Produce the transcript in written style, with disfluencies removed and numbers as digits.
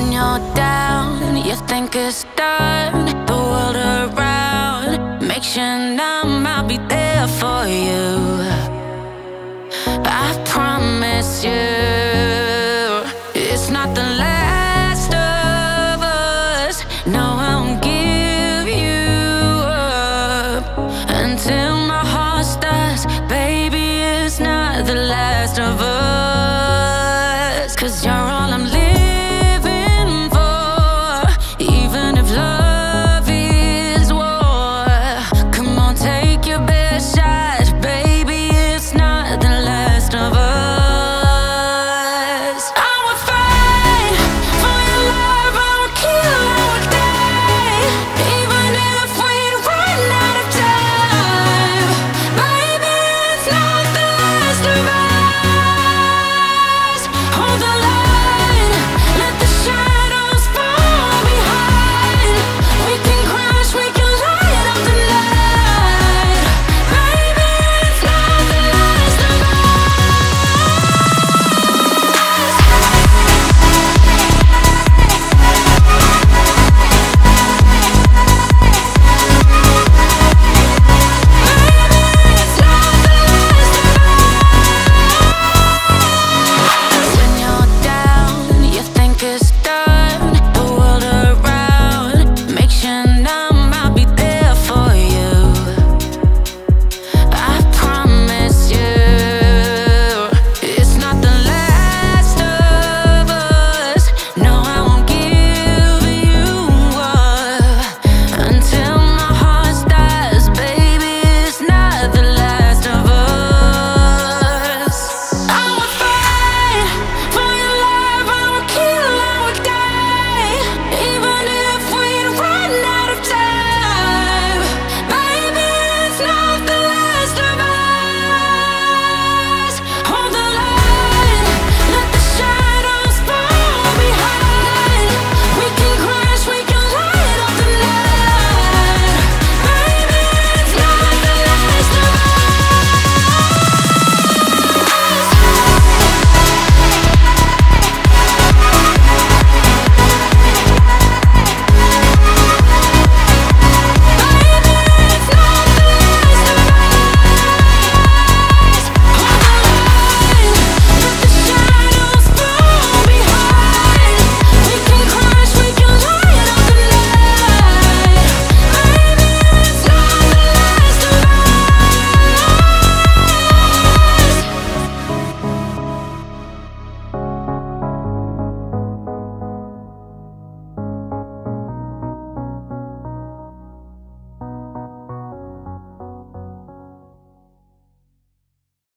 when you're down, you think it's done. The world around makes you numb. I'll be there for you, I promise you. It's not the last of us. No, I won't give you up until my heart stops. Baby, it's not the last of us, 'cause you're all I'm living.